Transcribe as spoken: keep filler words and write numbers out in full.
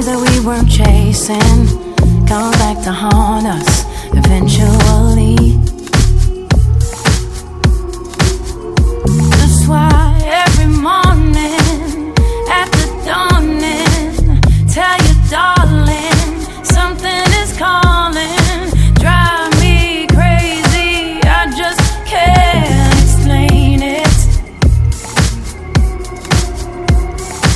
that we weren't chasing come back to haunt us eventually.